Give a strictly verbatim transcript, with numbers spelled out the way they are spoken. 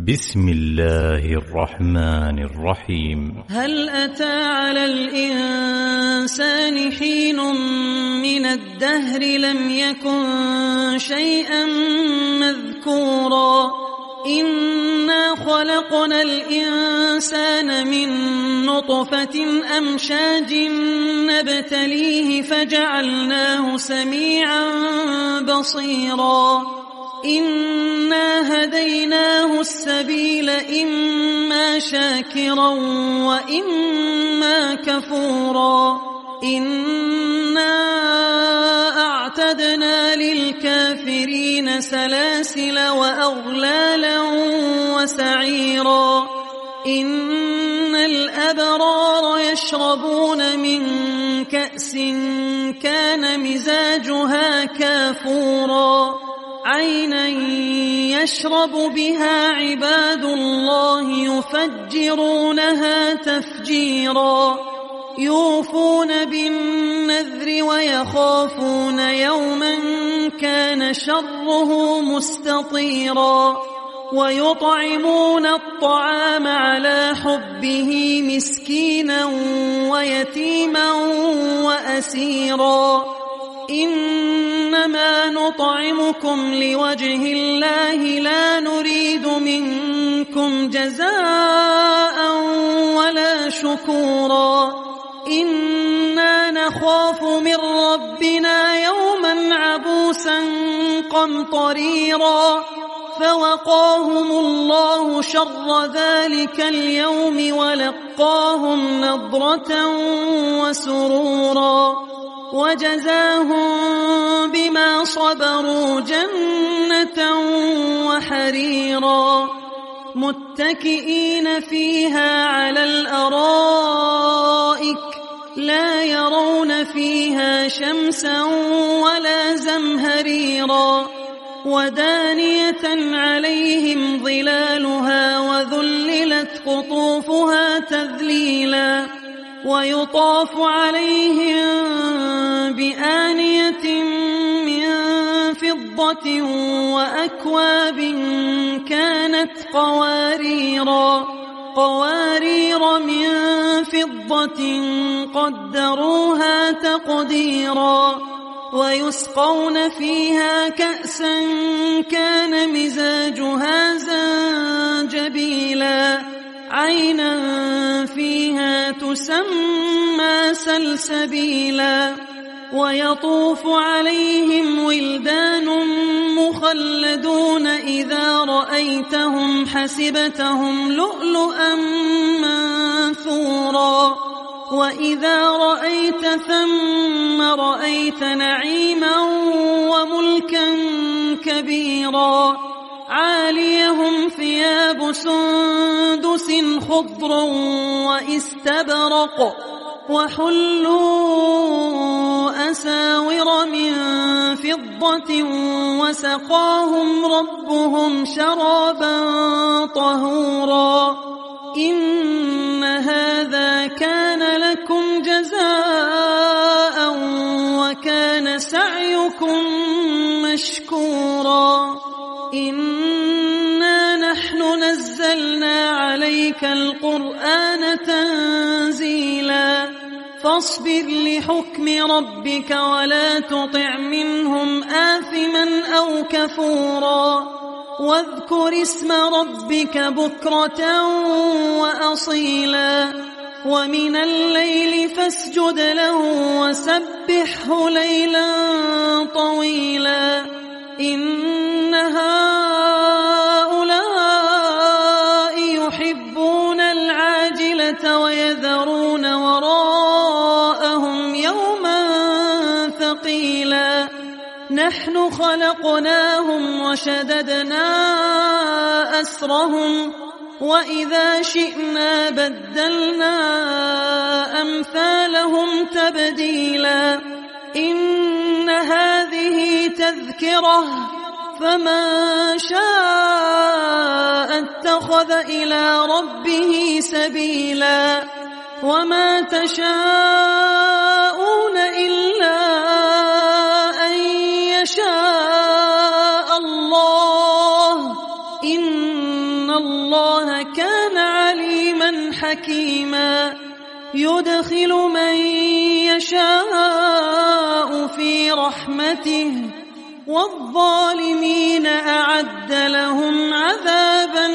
بسم الله الرحمن الرحيم. هل أتى على الإنسان حين من الدهر لم يكن شيئا مذكورا إنا خلقنا الإنسان من نطفة أمشاج نبتليه فجعلناه سميعا بصيرا إنا هديناه السبيل إما شاكرا وإما كفورا إنا أعتدنا للكافرين سلاسل وأغلالا وسعيرا إن الأبرار يشربون من كأس كان مزاجها كافورا عينا يشرب بها عباد الله يفجرونها تفجيرا يوفون بالنذر ويخافون يوما كان شره مستطيرا ويطعمون الطعام على حبه مسكينا ويتيما وأسيرا إنما نطعمكم لوجه الله لا نريد منكم جزاء ولا شكورا إنا نخاف من ربنا يوما عبوسا قمطريرا فوقاهم الله شر ذلك اليوم ولقاهم نضرة وسرورا وجزاهم بما صبروا جنة وحريرا متكئين فيها على الأرائك لا يرون فيها شمسا ولا زمهريرا ودانية عليهم ظلالها وذللت قطوفها تذليلا ويطاف عليهم بآنية من فضة وأكواب كانت قواريرا قوارير من فضة قدروها تقديرا ويسقون فيها كأسا كان مزاجها زنجبيلا عينا فيها تسمى سلسبيلا ويطوف عليهم ولدان مخلدون إذا رأيتهم حسبتهم لؤلؤا منثورا وإذا رأيت ثم رأيت نعيما وملكا كبيرا عاليهم ثياب سندس خضر واستبرق وحلوا أساور من فضة وسقاهم ربهم شرابا طهورا إن هذا كان لكم جزاء وكان سعيكم مشكورا إنا نحن نزلنا عليك القرآن تنزيلا فاصبر لحكم ربك ولا تطع منهم آثما أو كفورا واذكر اسم ربك بكرة وأصيلا ومن الليل فاسجد له وسبحه ليلا طويلا إن هؤلاء يحبون العاجلة ويذرون وراءهم يوما ثقيلا نحن خلقناهم وشددنا أسرهم وإذا شئنا بدلنا أمثالهم تبديلا إن هذه تذكرة فمن شاء اتخذ إلى ربه سبيلا وما تشاءون إلا أن يشاء الله إن الله كان عليما حكيما يدخل من يشاء في رحمته والظالمين أعد لهم عذابا